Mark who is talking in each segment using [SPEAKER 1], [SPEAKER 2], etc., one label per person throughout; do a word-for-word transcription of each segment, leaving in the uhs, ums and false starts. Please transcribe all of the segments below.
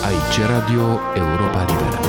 [SPEAKER 1] Aici Radio Europa Liberă.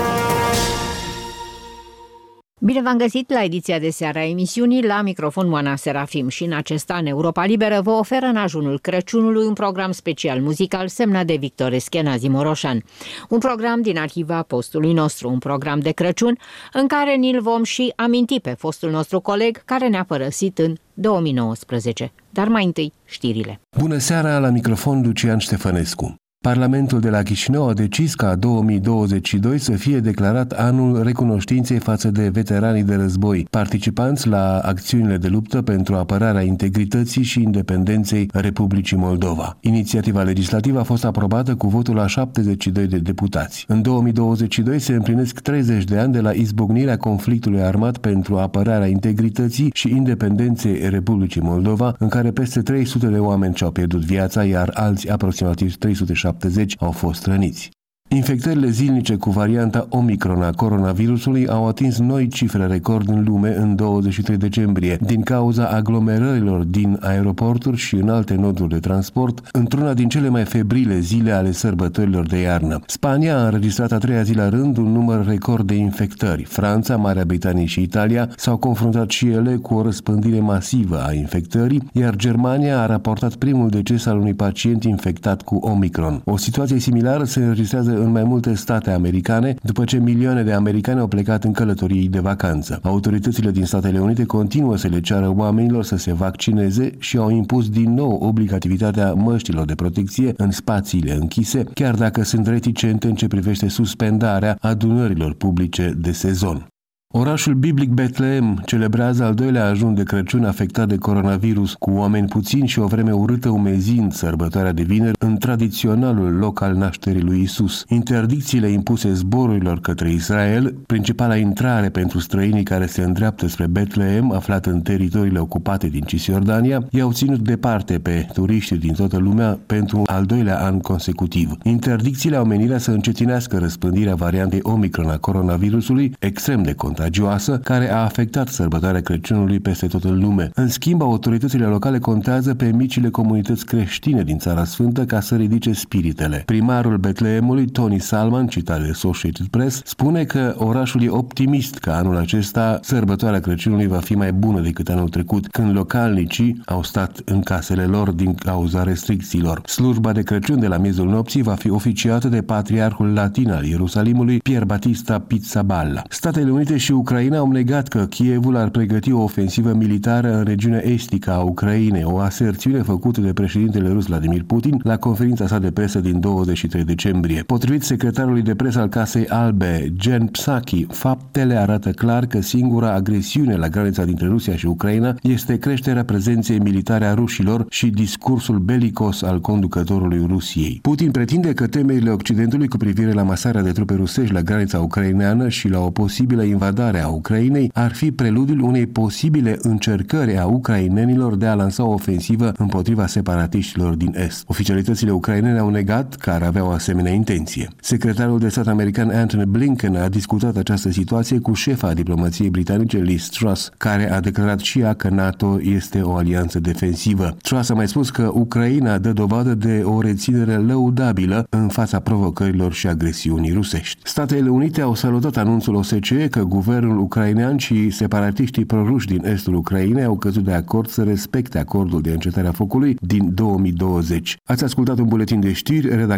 [SPEAKER 2] Bine v-am găsit la ediția de seară a emisiunii. La microfon Moana Serafim și în acest an Europa Liberă vă oferă în ajunul Crăciunului un program special muzical semnat de Victor Eschenazi Moroșan. Un program din arhiva postului nostru, un program de Crăciun în care ni-l vom și aminti pe fostul nostru coleg care ne-a părăsit în două mii nouăsprezece. Dar mai întâi știrile.
[SPEAKER 3] Bună seara, la microfon Lucian Ștefănescu. Parlamentul de la Chișinău a decis ca două mii douăzeci și doi să fie declarat anul recunoștinței față de veteranii de război, participanți la acțiunile de luptă pentru apărarea integrității și independenței Republicii Moldova. Inițiativa legislativă a fost aprobată cu votul a șaptezeci și doi de deputați. În două mii douăzeci și doi se împlinesc treizeci de ani de la izbucnirea conflictului armat pentru apărarea integrității și independenței Republicii Moldova, în care peste trei sute de oameni și-au pierdut viața, iar alți aproximativ trei sute șaptezeci au fost răniți. Infectările zilnice cu varianta Omicron a coronavirusului au atins noi cifre record în lume în douăzeci și trei decembrie, din cauza aglomerărilor din aeroporturi și în alte noduri de transport, într-una din cele mai febrile zile ale sărbătorilor de iarnă. Spania a înregistrat a treia zi la rând un număr record de infectări. Franța, Marea Britanie și Italia s-au confruntat și ele cu o răspândire masivă a infectării, iar Germania a raportat primul deces al unui pacient infectat cu Omicron. O situație similară se înregistrează în mai multe state americane, după ce milioane de americani au plecat în călătorii de vacanță. Autoritățile din Statele Unite continuă să le ceară oamenilor să se vaccineze și au impus din nou obligativitatea măștilor de protecție în spațiile închise, chiar dacă sunt reticente în ce privește suspendarea adunărilor publice de sezon. Orașul biblic Betleem celebrează al doilea ajun de Crăciun afectat de coronavirus, cu oameni puțini și o vreme urâtă umezind sărbătoarea de vineri în tradiționalul loc al nașterii lui Isus. Interdicțiile impuse zborurilor către Israel, principala intrare pentru străinii care se îndreaptă spre Betleem, aflat în teritoriile ocupate din Cisjordania, i-au ținut departe pe turiștii din toată lumea pentru al doilea an consecutiv. Interdicțiile au menirea să încetinească răspândirea variantei Omicron a coronavirusului, extrem de contagioasă, care a afectat sărbătoarea Crăciunului peste tot în lume. În schimb, autoritățile locale contează pe micile comunități creștine din Țara Sfântă ca să ridice spiritele. Primarul Betleemului, Tony Salman, citat de Associated Press, spune că orașul e optimist că anul acesta sărbătoarea Crăciunului va fi mai bună decât anul trecut, când localnicii au stat în casele lor din cauza restricțiilor. Slujba de Crăciun de la miezul nopții va fi oficiată de patriarhul latin al Ierusalimului, Pier Battista Pizzaballa. Statele Unite și Ucraina au negat că Kievul ar pregăti o ofensivă militară în regiunea estică a Ucrainei, o aserțiune făcută de președintele rus Vladimir Putin la conferința sa de presă din douăzeci și trei decembrie. Potrivit secretarului de presă al Casei Albe, Jen Psaki, faptele arată clar că singura agresiune la granița dintre Rusia și Ucraina este creșterea prezenței militare a rușilor și discursul belicos al conducătorului Rusiei. Putin pretinde că temerile Occidentului cu privire la masarea de trupe rusești la granița ucraineană și la o posibilă invadare a Ucrainei ar fi preludiul unei posibile încercări a ucrainenilor de a lansa o ofensivă împotriva separatiștilor din Est. Oficialitățile ucrainene au negat că ar avea o asemenea intenție. Secretarul de stat american Antony Blinken a discutat această situație cu șefa diplomației britanice Liz Truss, care a declarat și ea că NATO este o alianță defensivă. Truss a mai spus că Ucraina dă dovadă de o reținere lăudabilă în fața provocărilor și agresiunii rusești. Statele Unite au salutat anunțul O S C E că guvernul ucrainean și separatiștii proruși din estul Ucrainei au căzut de acord să respecte acordul de încetare a focului din două mii douăzeci. Ați ascultat un buletin de știri redactat